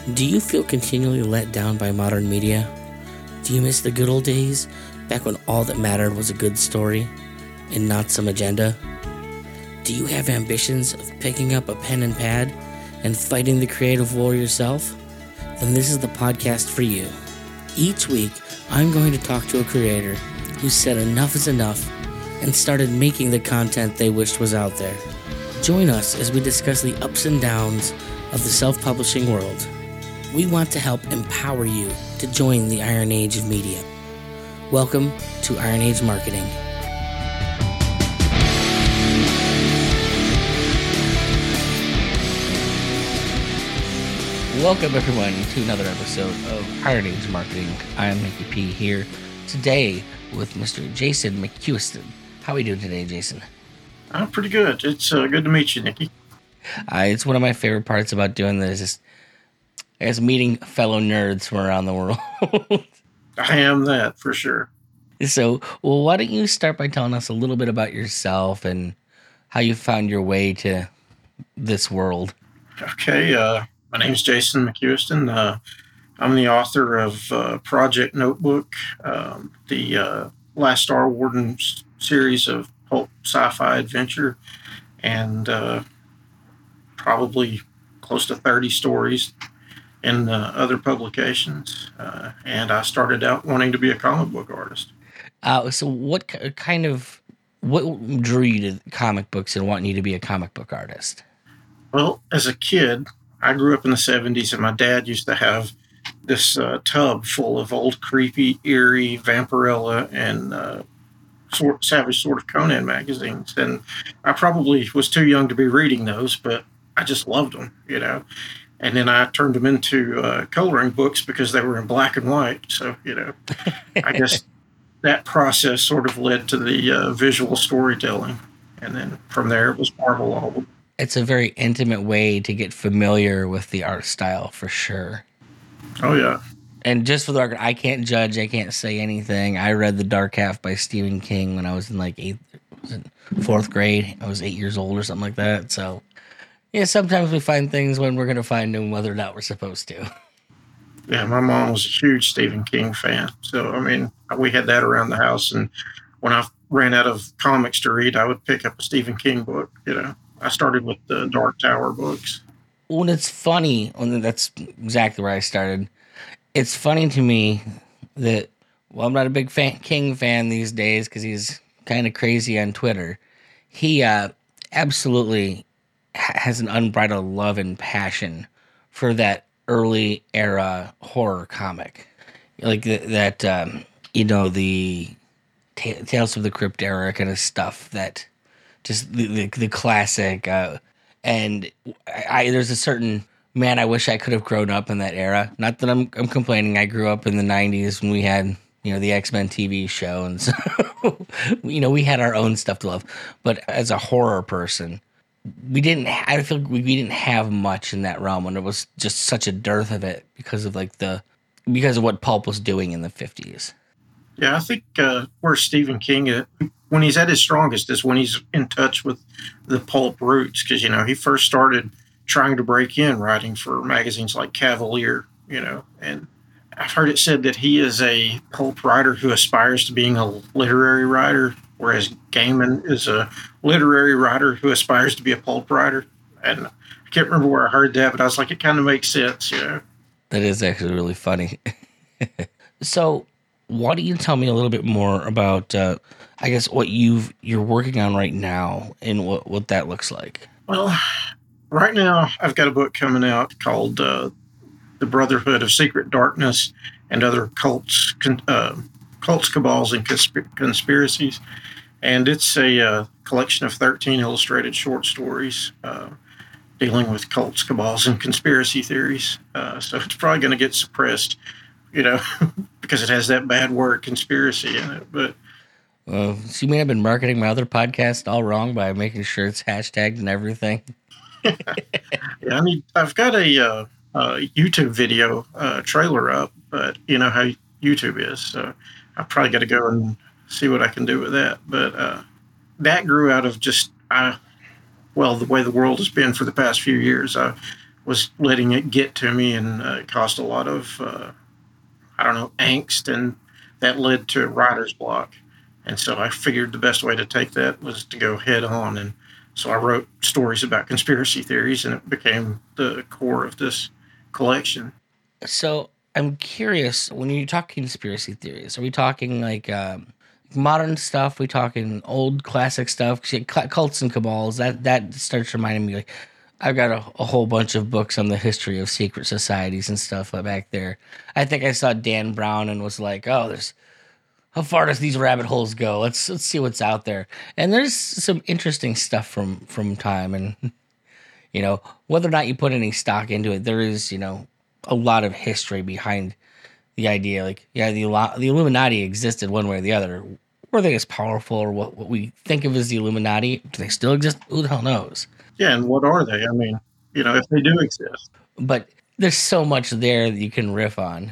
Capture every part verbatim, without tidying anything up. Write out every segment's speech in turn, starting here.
Do you feel continually let down by modern media? Do you miss the good old days, back when all that mattered was a good story and not some agenda? Do you have ambitions of picking up a pen and pad and fighting the creative war yourself? Then this is the podcast for you. Each week, I'm going to talk to a creator who said enough is enough and started making the content they wished was out there. Join us as we discuss the ups and downs of the self-publishing world. We want to help empower you to join the Iron Age of media. Welcome to Iron Age Marketing. Welcome everyone to another episode of Iron Age Marketing. I am Mickey P here today with Mister Jason McKewiston. How are we doing today, Jason? I'm pretty good. It's uh, good to meet you, Nikki. Uh, it's one of my favorite parts about doing this is I guess meeting fellow nerds from around the world. I am that for sure. So, well, why don't you start by telling us a little bit about yourself and how you found your way to this world? Okay, uh, my name is Jason McKewiston. Uh, I'm the author of uh, Project Notebook, um, the uh, Last Star Warden series of pulp sci-fi adventure, and uh, probably close to thirty stories in uh, other publications. Uh, and I started out wanting to be a comic book artist. Uh, so what kind of, what drew you to comic books and wanting you to be a comic book artist? Well, as a kid, I grew up in the seventies, and my dad used to have this uh, tub full of old, creepy, eerie Vampirella and uh, sort, Savage Sword of Conan magazines. And I probably was too young to be reading those, but I just loved them, you know. And then I turned them into uh, coloring books because they were in black and white. So, you know, I guess that process sort of led to the uh, visual storytelling. And then from there, it was Marvel all. It's a very intimate way to get familiar with the art style, for sure. Oh, yeah. And just for the record, I can't judge. I can't say anything. I read The Dark Half by Stephen King when I was in like eighth, was it fourth grade. I was eight years old or something like that. So, yeah, sometimes we find things when we're going to find them, whether or not we're supposed to. Yeah, my mom was a huge Stephen King fan. So, I mean, we had that around the house. And when I ran out of comics to read, I would pick up a Stephen King book. You know, I started with the Dark Tower books. Well, it's funny. Well, that's exactly where I started. It's funny to me that, well, I'm not a big fan, King fan these days because he's kind of crazy on Twitter. He uh, absolutely has an unbridled love and passion for that early era horror comic, like the, that um, you know the t- Tales of the Crypt era kind of stuff. That just the the, the classic. Uh, and I, I there's a certain man. I wish I could have grown up in that era. Not that I'm I'm complaining. I grew up in the nineties when we had you know the X-Men T V show, and so you know we had our own stuff to love. But as a horror person, we didn't. I feel like we, we didn't have much in that realm, and it was just such a dearth of it because of like the because of what pulp was doing in the fifties. Yeah, I think uh, where Stephen King, uh, when he's at his strongest, is when he's in touch with the pulp roots. Because you know he first started trying to break in writing for magazines like Cavalier. You know, and I've heard it said that he is a pulp writer who aspires to being a literary writer, whereas Gaiman is a literary writer who aspires to be a pulp writer. And I can't remember where I heard that, but I was like, it kind of makes sense, you know. That is actually really funny. So, why don't you tell me a little bit more about, uh, I guess, what you've you're working on right now and what, what that looks like? Well, right now I've got a book coming out called uh, The Brotherhood of Secret Darkness and Other Cults, uh, Cults, Cabals, and Consp- Conspiracies. And it's a uh, collection of thirteen illustrated short stories uh, dealing with cults, cabals, and conspiracy theories. Uh, so it's probably going to get suppressed, you know, because it has that bad word conspiracy in it. But uh, so you mean I've been marketing my other podcast all wrong by making sure it's hashtagged and everything? Yeah, I mean, I've got a, uh, a YouTube video uh, trailer up, but you know how YouTube is. So I probably got to go and see what I can do with that. But uh, that grew out of just, uh, well, the way the world has been for the past few years. I was letting it get to me, and uh, it caused a lot of uh, I don't know, angst, and that led to writer's block. And so I figured the best way to take that was to go head on. And so I wrote stories about conspiracy theories, and it became the core of this collection. So I'm curious, when you talk conspiracy theories, are we talking like um, modern stuff? We talking old classic stuff? 'Cause you- Cults and cabals. That that starts reminding me like I've got a, a whole bunch of books on the history of secret societies and stuff back there. I think I saw Dan Brown and was like, "Oh, there's how far does these rabbit holes go? Let's let's see what's out there." And there's some interesting stuff from from time, and you know whether or not you put any stock into it, there is you know a lot of history behind the idea. Like, yeah, the the Illuminati existed one way or the other. Were they as powerful, or what, what we think of as the Illuminati? Do they still exist? Who the hell knows? Yeah, and what are they? I mean, you know, if they do exist. But there's so much there that you can riff on.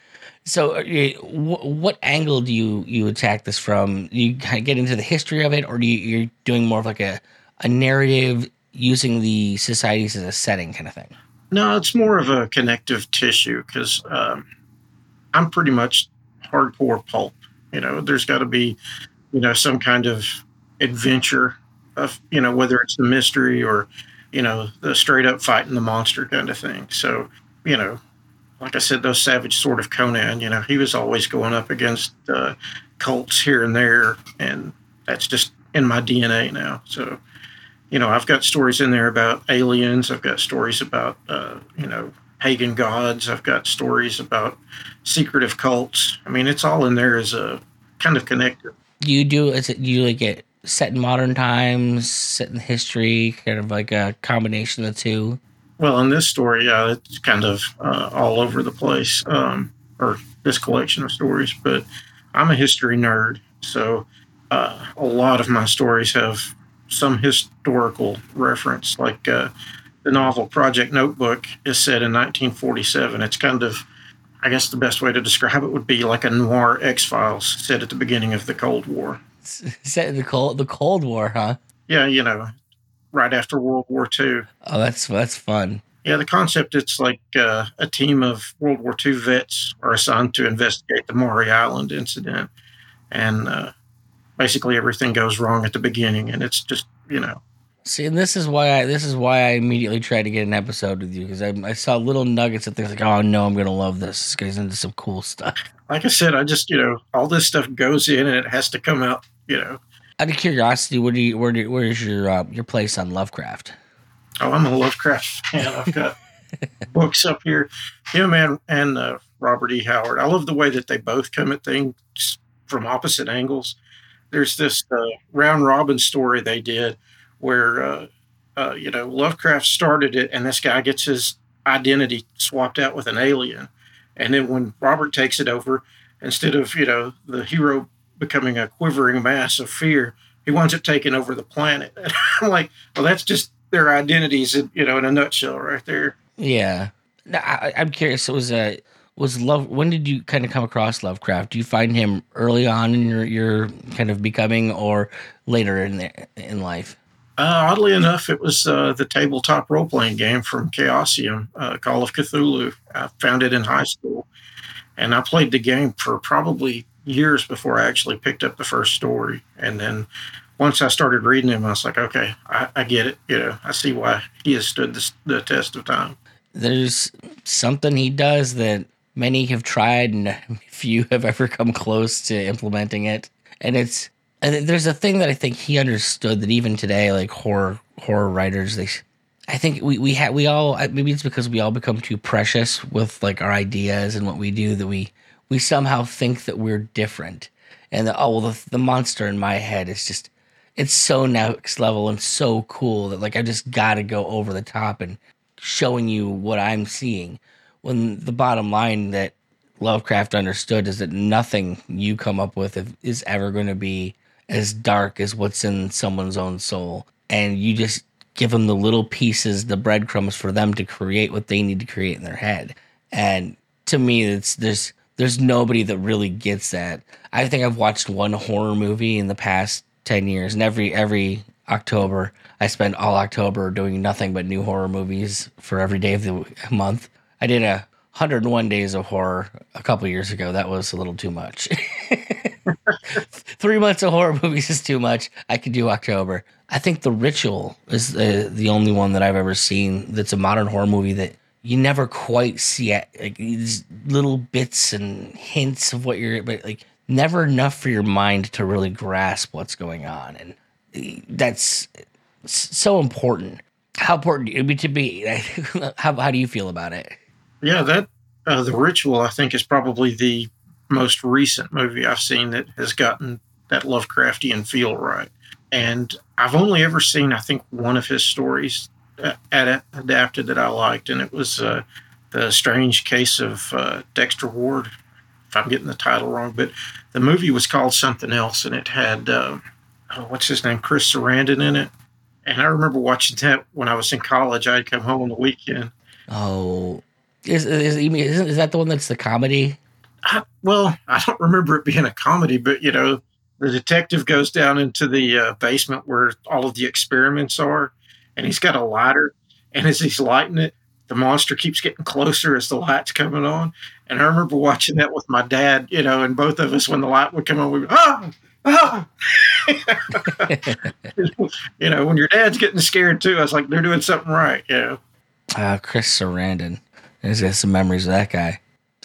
So, uh, you- wh- what angle do you you attack this from? Do you kind of get into the history of it, or do you, you're doing more of like a a narrative using the societies as a setting kind of thing? No, it's more of a connective tissue because um, I'm pretty much hardcore pulp. You know, there's got to be, you know, some kind of adventure of, you know, whether it's the mystery or, you know, the straight up fighting the monster kind of thing. So, you know, like I said, those Savage Sword of Conan, you know, he was always going up against uh, cults here and there. And that's just in my D N A now. So, you know, I've got stories in there about aliens. I've got stories about, uh, you know, pagan gods. I've got stories about secretive cults. I mean, it's all in there as a kind of connector. Do you do is it do you like it set in modern times, set in history, kind of like a combination of the two? Well, in this story, yeah, it's kind of uh, all over the place, um, or this collection of stories. But I'm a history nerd, so uh, a lot of my stories have some historical reference. Like uh, the novel Project Notebook is set in nineteen forty-seven. It's kind of, I guess the best way to describe it would be like a noir X-Files set at the beginning of the Cold War. S- Set in the cold the Cold War, huh? Yeah, you know, right after World War Two. Oh, that's that's fun. Yeah, the concept, it's like uh, a team of World War Two vets are assigned to investigate the Maury Island incident. And uh, basically everything goes wrong at the beginning. And it's just, you know, See, and this is why I this is why I immediately tried to get an episode with you because I, I saw little nuggets of things like, oh no, I'm gonna love this. This guy's into some cool stuff. like I said, I just, you know, all this stuff goes in and it has to come out, you know. Out of curiosity, where do you where do, where is your uh, your place on Lovecraft? Oh, I'm a Lovecraft fan. I've got books up here. Him and, and uh, Robert E. Howard. I love the way that they both come at things from opposite angles. There's this uh, round robin story they did where, uh, uh, you know, Lovecraft started it and this guy gets his identity swapped out with an alien. And then when Robert takes it over, instead of, you know, the hero becoming a quivering mass of fear, he winds up taking over the planet. And I'm like, well, that's just their identities, in, you know, in a nutshell right there. Yeah, no, I, I'm curious. It was a was love. When did you kind of come across Lovecraft? Do you find him early on in your your kind of becoming, or later in the, in life? Uh, oddly enough, it was uh, the tabletop role playing game from Chaosium, uh, Call of Cthulhu. I found it in high school, and I played the game for probably years before I actually picked up the first story. And then once I started reading him, I was like, okay, I, I get it. You know, I see why he has stood the, the test of time. There's something he does that many have tried, and few have ever come close to implementing it. And it's and there's a thing that I think he understood that even today, like horror horror writers, they, I think we we have we all maybe it's because we all become too precious with like our ideas and what we do that we we somehow think that we're different, and that, oh well, the, the monster in my head is just it's so next level and so cool that like I just got to go over the top and showing you what I'm seeing. When the bottom line that Lovecraft understood is that nothing you come up with is ever going to be as dark as what's in someone's own soul. And you just give them the little pieces, the breadcrumbs for them to create what they need to create in their head. And to me, it's there's there's nobody that really gets that. I think I've watched one horror movie in the past ten years, and every every October. I spend all October doing nothing but new horror movies for every day of the month. I did a one hundred one days of horror a couple years ago. That was a little too much. Three months of horror movies is too much. I could do October. I think The Ritual is uh, the only one that I've ever seen that's a modern horror movie that you never quite see it. Like these little bits and hints of what you're, but like never enough for your mind to really grasp what's going on. And that's so important. How important it would be to be? how, how do you feel about it? Yeah, that uh, The Ritual, I think, is probably the most recent movie I've seen that has gotten that Lovecraftian feel right. And I've only ever seen, I think, one of his stories uh, ad- adapted that I liked, and it was uh, The Strange Case of uh, Dexter Ward, if I'm getting the title wrong. But the movie was called something else, and it had, uh, oh, what's his name, Chris Sarandon in it. And I remember watching that when I was in college. I'd come home on the weekend. Oh, is is, is, is that the one that's the comedy? I, well, I don't remember it being a comedy, but, you know, the detective goes down into the uh, basement where all of the experiments are, and he's got a lighter, and as he's lighting it, the monster keeps getting closer as the light's coming on. And I remember watching that with my dad, you know, and both of us, when the light would come on, we would, ah, ah. You know, when your dad's getting scared too, I was like, they're doing something right, you know. Uh, Chris Sarandon. There's got some memories of that guy.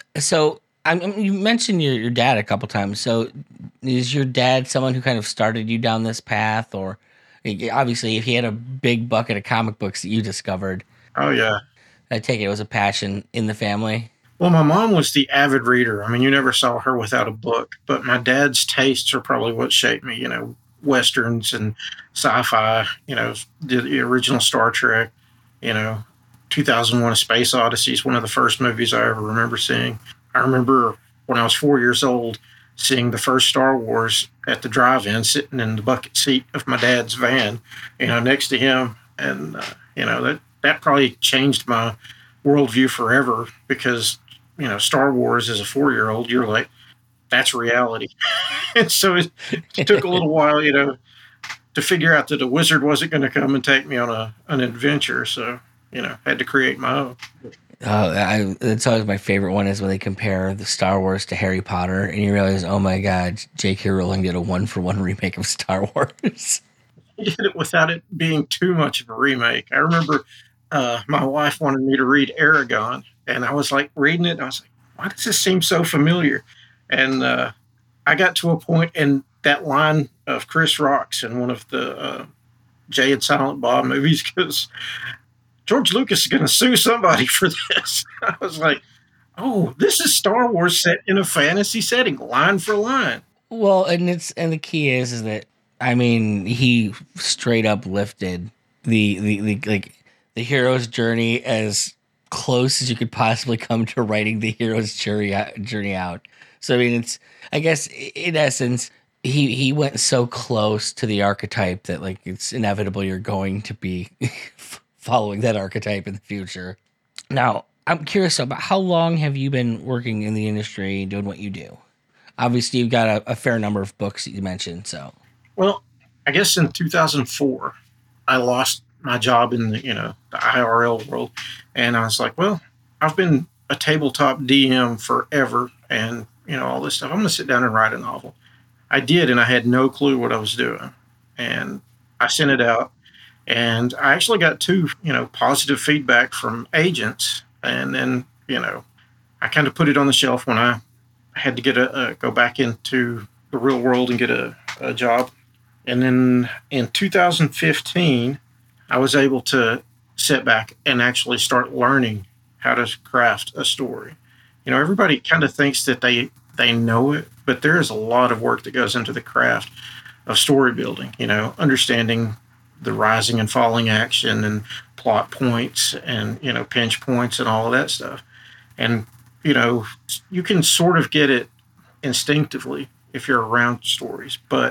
So, I mean, you mentioned your, your dad a couple times. So, is your dad someone who kind of started you down this path? Or obviously, if he had a big bucket of comic books that you discovered. Oh, yeah. I take it it was a passion in the family. Well, my mom was the avid reader. I mean, you never saw her without a book. But my dad's tastes are probably what shaped me, you know, Westerns and sci-fi, you know, the, the original Star Trek, you know, two thousand one A Space Odyssey is one of the first movies I ever remember seeing. I remember when I was four years old seeing the first Star Wars at the drive-in, sitting in the bucket seat of my dad's van, you know, next to him. And, uh, you know, that, that probably changed my worldview forever because, you know, Star Wars as a four-year-old, you're like, that's reality. And so it, it took a little while, you know, to figure out that a wizard wasn't going to come and take me on a an adventure. So, you know, I had to create my own. Oh, I, that's always my favorite one is when they compare the Star Wars to Harry Potter, and you realize, oh my God, J K. Rowling did a one-for-one remake of Star Wars. He did it without it being too much of a remake. I remember uh, my wife wanted me to read Eragon, and I was like reading it, and I was like, why does this seem so familiar? And uh, I got to a point in that line of Chris Rock's in one of the uh, Jay and Silent Bob movies because George Lucas is going to sue somebody for this. I was like, oh, this is Star Wars set in a fantasy setting, line for line. Well, and it's and the key is is that I mean he straight up lifted the the, the like the hero's journey as close as you could possibly come to writing the hero's journey journey out. So I mean, it's I guess in essence he he went so close to the archetype that like it's inevitable you're going to be following that archetype in the future. Now, I'm curious about how long have you been working in the industry doing what you do? Obviously, you've got a, a fair number of books that you mentioned. So, well, I guess in two thousand four, I lost my job in the you know the I R L world, and I was like, well, I've been a tabletop D M forever, and you know all this stuff. I'm going to sit down and write a novel. I did, and I had no clue what I was doing, and I sent it out. And I actually got two, you know, positive feedback from agents. And then, you know, I kind of put it on the shelf when I had to get a, a go back into the real world and get a, a job. And then in two thousand fifteen, I was able to sit back and actually start learning how to craft a story. You know, everybody kind of thinks that they, they know it, but there is a lot of work that goes into the craft of story building, you know, understanding the rising and falling action and plot points and, you know, pinch points and all of that stuff. And, you know, you can sort of get it instinctively if you're around stories. But,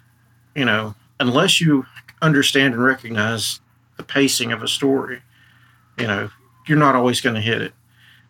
you know, unless you understand and recognize the pacing of a story, you know, you're not always going to hit it.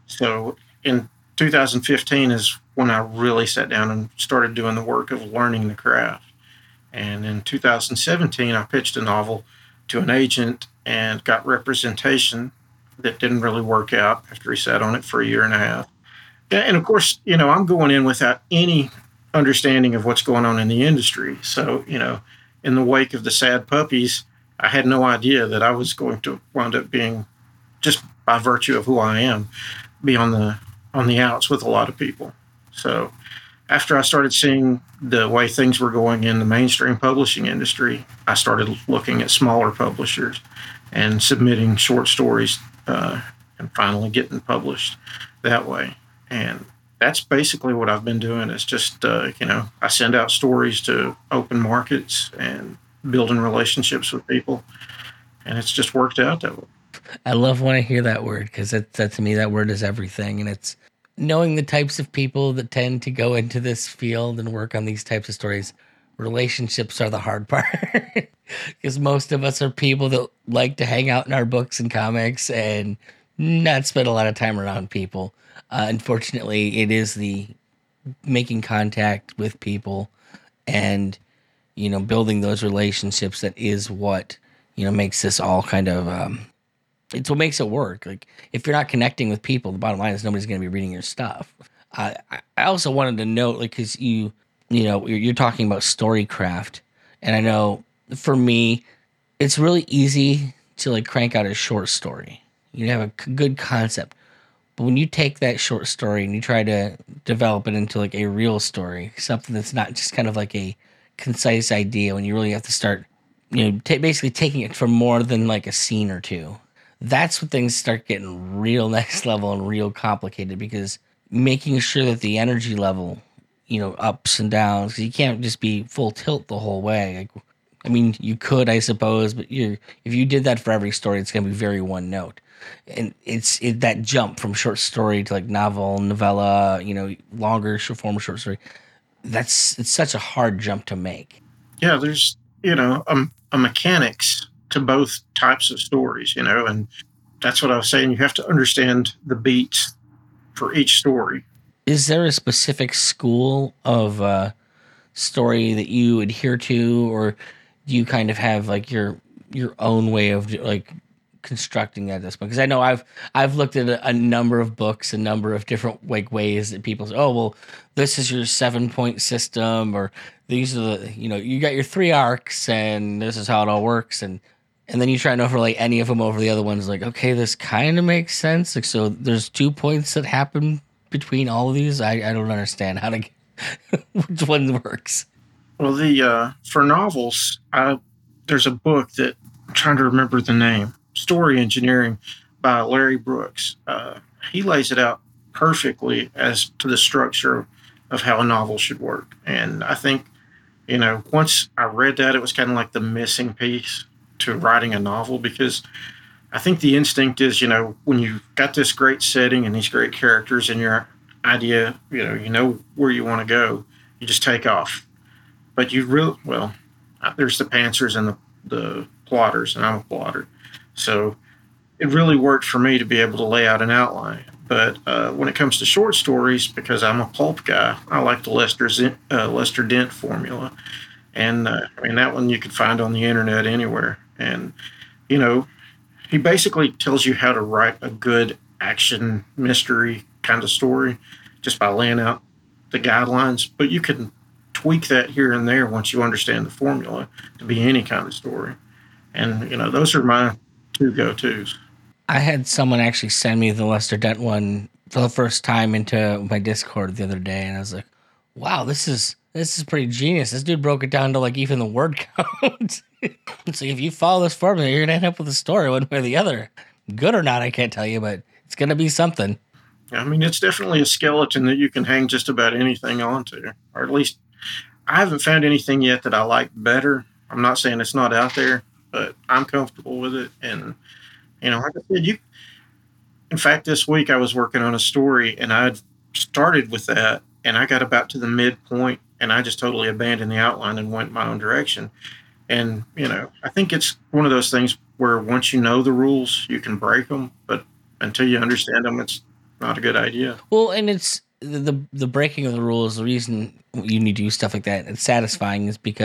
So in two thousand fifteen is when I really sat down and started doing the work of learning the craft. And in two thousand seventeen, I pitched a novel to an agent and got representation that didn't really work out after he sat on it for a year and a half. And of course, you know, I'm going in without any understanding of what's going on in the industry. So, you know, in the wake of the sad puppies, I had no idea that I was going to wind up being, just by virtue of who I am, be on the on the outs with a lot of people. So after I started seeing the way things were going in the mainstream publishing industry, I started looking at smaller publishers and submitting short stories uh, and finally getting published that way. And that's basically what I've been doing is just, uh, you know, I send out stories to open markets and building relationships with people. And it's just worked out that way. I love when I hear that word because that, that to me, that word is everything. And it's knowing the types of people that tend to go into this field and work on these types of stories. Relationships are the hard part because most of us are people that like to hang out in our books and comics and not spend a lot of time around people. Uh, unfortunately, it is the making contact with people and, you know, building those relationships that is what, you know, makes this all kind of, um, it's what makes it work. Like, if you're not connecting with people, the bottom line is nobody's going to be reading your stuff. Uh, I also wanted to note, like, because you, you know, you're, you're talking about storycraft, and I know for me, it's really easy to like crank out a short story. You have a c- good concept, but when you take that short story and you try to develop it into like a real story, something that's not just kind of like a concise idea, when you really have to start, you know, t- basically taking it for more than like a scene or two. That's when things start getting real next level and real complicated because making sure that the energy level, you know, ups and downs, 'cause you can't just be full tilt the whole way. Like, I mean, you could, I suppose, but you if you did that for every story, it's going to be very one note. And it's it, that jump from short story to like novel, novella, you know, longer short form short story. That's it's such a hard jump to make. Yeah, there's, you know, a, a mechanics to both types of stories, you know, and that's what I was saying. You have to understand the beats for each story. Is there a specific school of uh, story that you adhere to, or do you kind of have like your your own way of like constructing at this point? Because I know I've I've looked at a, a number of books, a number of different like ways that people say, oh well, this is your seven point system, or these are the, you know, you got your three arcs, and this is how it all works, and and then you try and overlay any of them over the other ones. Like, okay, this kind of makes sense. Like, so there's two points that happen between all of these. I, I don't understand how to which one works. Well, the uh, for novels, I, there's a book that I'm trying to remember the name, Story Engineering by Larry Brooks. Uh, he lays it out perfectly as to the structure of how a novel should work. And I think, you know, once I read that, it was kind of like the missing piece to writing a novel, because I think the instinct is, you know, when you've got this great setting and these great characters and your idea, you know, you know where you want to go, you just take off. But you really, well, there's the pantsers and the, the plotters, and I'm a plotter. So it really worked for me to be able to lay out an outline. But uh, when it comes to short stories, because I'm a pulp guy, I like the Lester, Zin, uh, Lester Dent formula. And uh, I mean, that one you can find on the internet anywhere. And, you know, he basically tells you how to write a good action mystery kind of story just by laying out the guidelines. But you can tweak that here and there once you understand the formula to be any kind of story. And, you know, those are my two go-tos. I had someone actually send me the Lester Dent one for the first time into my Discord the other day, and I was like, wow, this is this is pretty genius. This dude broke it down to like even the word count. So if you follow this formula, you're gonna end up with a story one way or the other. Good or not, I can't tell you, but it's gonna be something. I mean, it's definitely a skeleton that you can hang just about anything onto, or at least I haven't found anything yet that I like better. I'm not saying it's not out there, but I'm comfortable with it. And, you know, like I said, you, in fact, this week I was working on a story and I'd started with that and I got about to the midpoint and I just totally abandoned the outline and went my own direction. And, you know, I think it's one of those things where once you know the rules, you can break them, but until you understand them, it's not a good idea. Well, and it's the the breaking of the rules. The reason you need to do stuff like that, it's satisfying, is because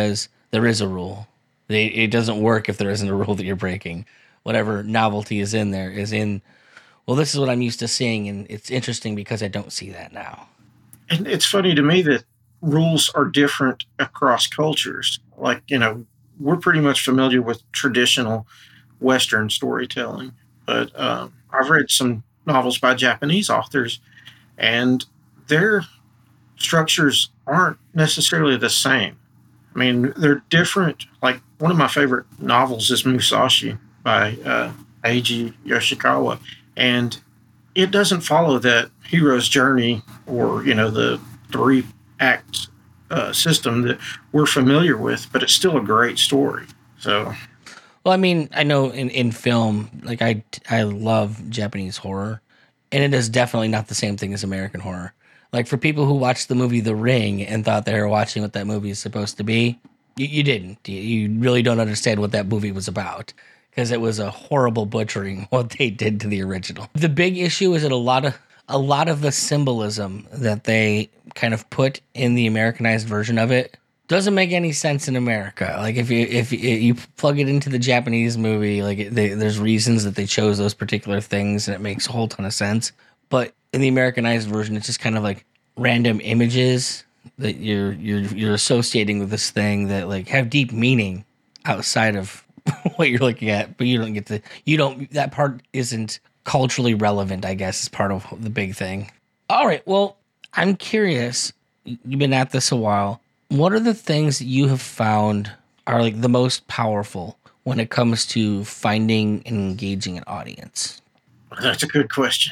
there is a rule. It, it doesn't work if there isn't a rule that you're breaking. Whatever novelty is in there is in, well, this is what I'm used to seeing, and it's interesting because I don't see that now. And it's funny to me that rules are different across cultures. Like, you know, we're pretty much familiar with traditional Western storytelling, but um, I've read some novels by Japanese authors, and their structures aren't necessarily the same. I mean, they're different. Like, one of my favorite novels is Musashi by uh, Eiji Yoshikawa, and it doesn't follow that hero's journey or, you know, the three act uh, system that we're familiar with, but it's still a great story. So, well, I mean, I know in, in film, like I, I love Japanese horror, and it is definitely not the same thing as American horror. Like, for people who watched the movie The Ring and thought they were watching what that movie is supposed to be, you, you didn't. You, you really don't understand what that movie was about, because it was a horrible butchering what they did to the original. The big issue is that a lot of a lot of the symbolism that they kind of put in the Americanized version of it doesn't make any sense in America. Like, if you if you plug it into the Japanese movie, like they, there's reasons that they chose those particular things, and it makes a whole ton of sense. But in the Americanized version, it's just kind of like random images that you're you're you're associating with this thing that like have deep meaning outside of what you're looking at, but you don't get to, you don't, that part isn't culturally relevant, I guess, is part of the big thing. All right. Well, I'm curious, you've been at this a while. What are the things that you have found are like the most powerful when it comes to finding and engaging an audience? That's a good question.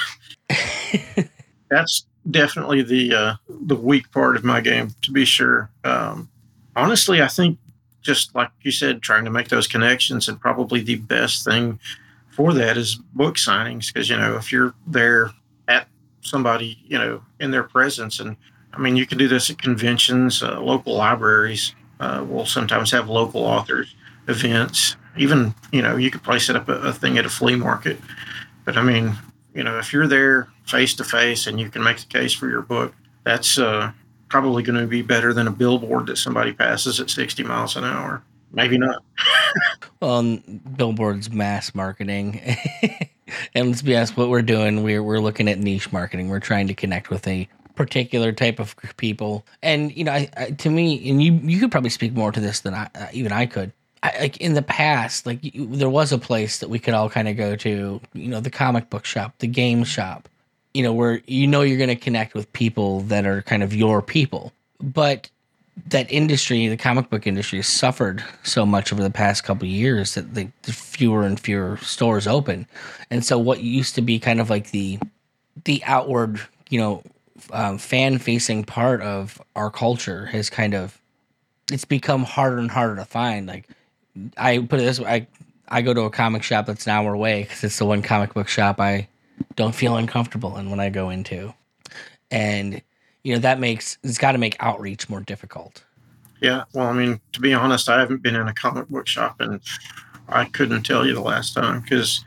That's definitely the, uh, the weak part of my game, to be sure. Um, honestly, I think, just like you said, trying to make those connections, and probably the best thing for that is book signings. Because, you know, if you're there at somebody, you know, in their presence, and I mean, you can do this at conventions, uh, local libraries uh, will sometimes have local authors events. Even, you know, you could probably set up a, a thing at a flea market. But I mean, you know, if you're there face to face and you can make the case for your book, that's uh, probably going to be better than a billboard that somebody passes at sixty miles an hour. Maybe not. Well, billboards, mass marketing. And let's be honest, what we're doing, we're we're looking at niche marketing. We're trying to connect with a particular type of people. And, you know, I, I, to me, and you you could probably speak more to this than I, uh, even I could. I, like in the past, like you, there was a place that we could all kind of go to, you know, the comic book shop, the game shop, you know, where you know you're going to connect with people that are kind of your people. But that industry, the comic book industry, has suffered so much over the past couple of years that the, the fewer and fewer stores open. And so what used to be kind of like the the outward, you know, um, fan-facing part of our culture has kind of, it's become harder and harder to find. Like, I put it this way, I, I go to a comic shop that's an hour away because it's the one comic book shop I don't feel uncomfortable in when I go into. And, you know, that makes, it's got to make outreach more difficult. Yeah, well, I mean, to be honest, I haven't been in a comic book shop, and I couldn't tell you the last time, because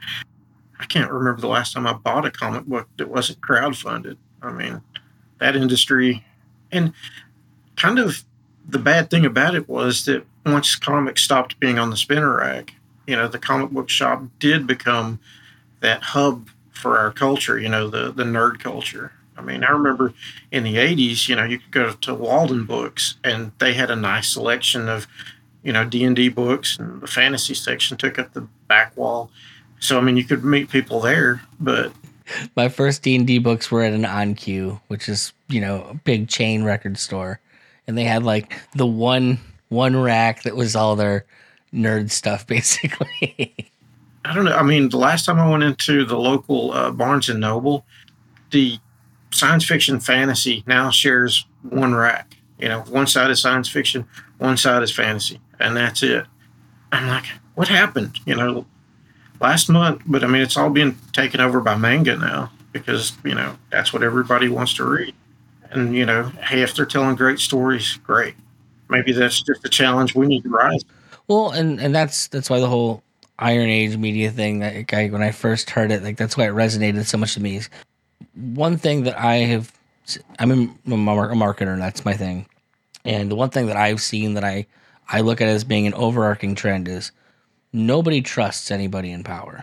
I can't remember the last time I bought a comic book that wasn't crowdfunded. I mean, that industry, and kind of the bad thing about it was that once comics stopped being on the spinner rack, you know, the comic book shop did become that hub for our culture, you know, the, the nerd culture. I mean, I remember in the eighties, you know, you could go to Walden Books, and they had a nice selection of, you know, D and D books, and the fantasy section took up the back wall. So, I mean, you could meet people there, but... My first D and D books were at an On Q, which is, you know, a big chain record store. And they had, like, the one one rack that was all their nerd stuff, basically. I don't know. I mean, the last time I went into the local uh, Barnes and Noble, the science fiction fantasy now shares one rack. You know, one side is science fiction, one side is fantasy, and that's it. I'm like, what happened? You know, last month, but I mean, it's all being taken over by manga now because, you know, that's what everybody wants to read. And, you know, hey, if they're telling great stories, great. Maybe that's just a challenge we need to rise. Well, and, and that's that's why the whole Iron Age media thing, that like, when I first heard it, like that's why it resonated so much to me. Is one thing that I have, I'm a marketer, that's my thing. And the one thing that I've seen that I, I look at it as being an overarching trend is nobody trusts anybody in power.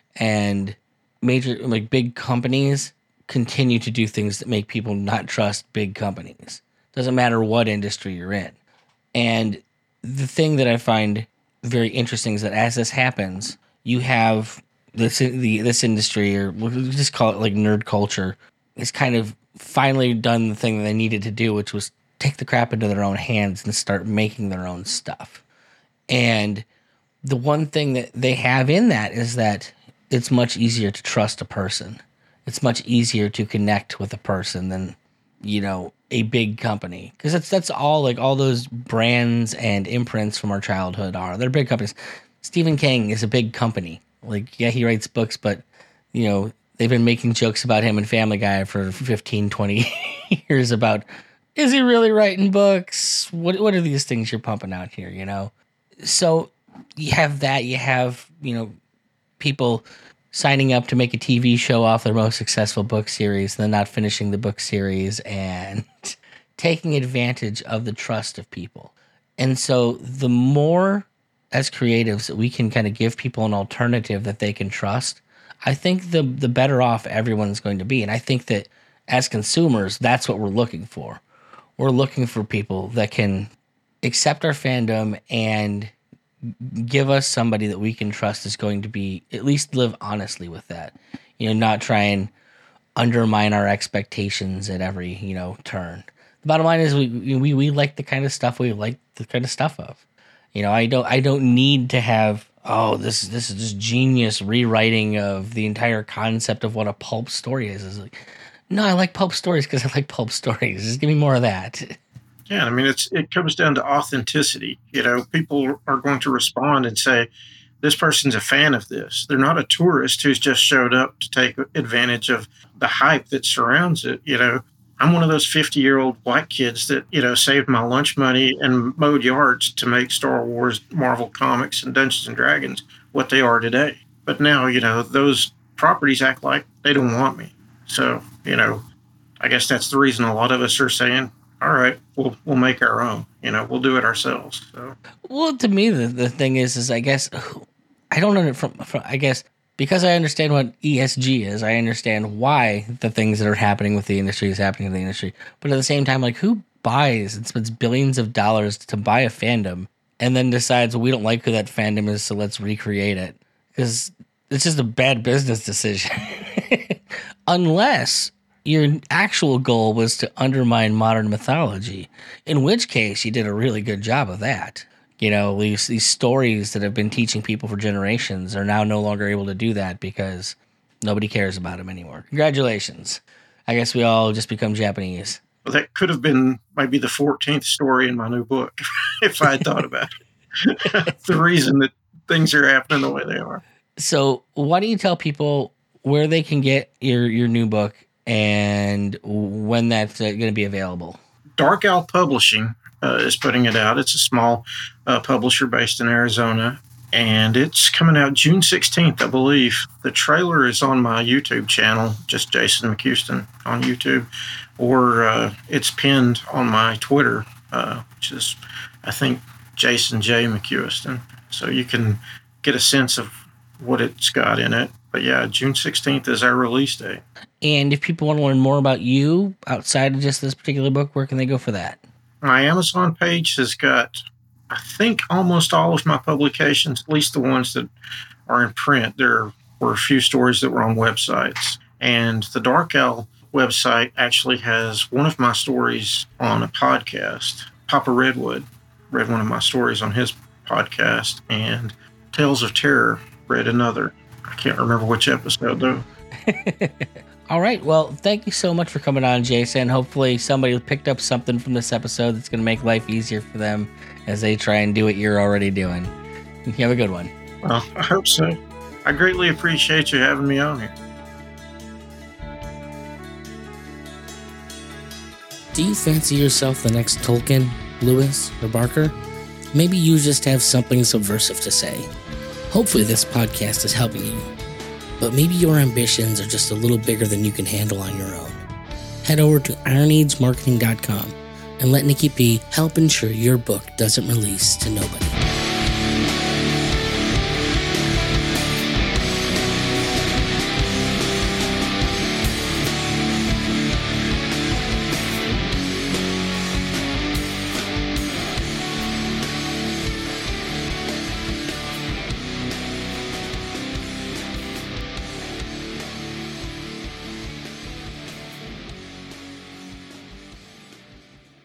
And major, like big companies continue to do things that make people not trust big companies. Doesn't matter what industry you're in. And the thing that I find very interesting is that as this happens, you have this the this industry, or we'll just call it like nerd culture, is kind of finally done the thing that they needed to do, which was take the crap into their own hands and start making their own stuff. And the one thing that they have in that is that it's much easier to trust a person. It's much easier to connect with a person than, you know, a big company. Because that's that's all like all those brands and imprints from our childhood are. They're big companies. Stephen King is a big company. Like, yeah, he writes books, but, you know, they've been making jokes about him in Family Guy for fifteen, twenty years about, is he really writing books? What what are these things you're pumping out here, you know? So you have that. You have, you know, people signing up to make a T V show off their most successful book series and then not finishing the book series and taking advantage of the trust of people. And so the more as creatives that we can kind of give people an alternative that they can trust, I think the the better off everyone's going to be. And I think that as consumers, that's what we're looking for. We're looking for people that can accept our fandom and give us somebody that we can trust is going to be at least live honestly with that, you know, not try and undermine our expectations at every, you know, turn. The bottom line is we we we like the kind of stuff we like the kind of stuff of, you know. I don't I don't need to have oh this this is just genius rewriting of the entire concept of what a pulp story is. It's like, no, I like pulp stories because I like pulp stories. Just give me more of that. Yeah, I mean, it's it comes down to authenticity. You know, people are going to respond and say, this person's a fan of this. They're not a tourist who's just showed up to take advantage of the hype that surrounds it. You know, I'm one of those fifty-year-old white kids that, you know, saved my lunch money and mowed yards to make Star Wars, Marvel Comics, and Dungeons and Dragons what they are today. But now, you know, those properties act like they don't want me. So, you know, I guess that's the reason a lot of us are saying, all right, we'll we'll make our own. You know, we'll do it ourselves. So, well, to me, the, the thing is, is I guess I don't know from, from I guess because I understand what E S G is, I understand why the things that are happening with the industry is happening in the industry. But at the same time, like, who buys and spends billions of dollars to buy a fandom and then decides, well, we don't like who that fandom is, so let's recreate it? Because it's just a bad business decision. Unless your actual goal was to undermine modern mythology, in which case you did a really good job of that. You know, these, these stories that have been teaching people for generations are now no longer able to do that because nobody cares about them anymore. Congratulations. I guess we all just become Japanese. Well, that could have been maybe the fourteenth story in my new book if I had thought about it. The reason that things are happening the way they are. So why don't you tell people where they can get your, your new book and when that's uh, going to be available? Dark Owl Publishing uh, is putting it out. It's a small uh, publisher based in Arizona, and it's coming out June sixteenth, I believe. The trailer is on my YouTube channel, just Jason McHouston on YouTube, or uh, it's pinned on my Twitter, uh, which is, I think, Jason J. McHouston. So you can get a sense of what it's got in it. But yeah, June sixteenth is our release date. And if people want to learn more about you outside of just this particular book, where can they go for that? My Amazon page has got, I think, almost all of my publications, at least the ones that are in print. There were a few stories that were on websites. And the Dark Owl website actually has one of my stories on a podcast. Papa Redwood read one of my stories on his podcast, and Tales of Terror read another. I can't remember which episode, though. All right. Well, thank you so much for coming on, Jason. Hopefully somebody picked up something from this episode that's going to make life easier for them as they try and do what you're already doing. You have a good one. Well, I hope so. I greatly appreciate you having me on here. Do you fancy yourself the next Tolkien, Lewis, or Barker? Maybe you just have something subversive to say. Hopefully this podcast is helping you. But maybe your ambitions are just a little bigger than you can handle on your own. Head over to iron age marketing dot com and let Nikki P help ensure your book doesn't release to nobody.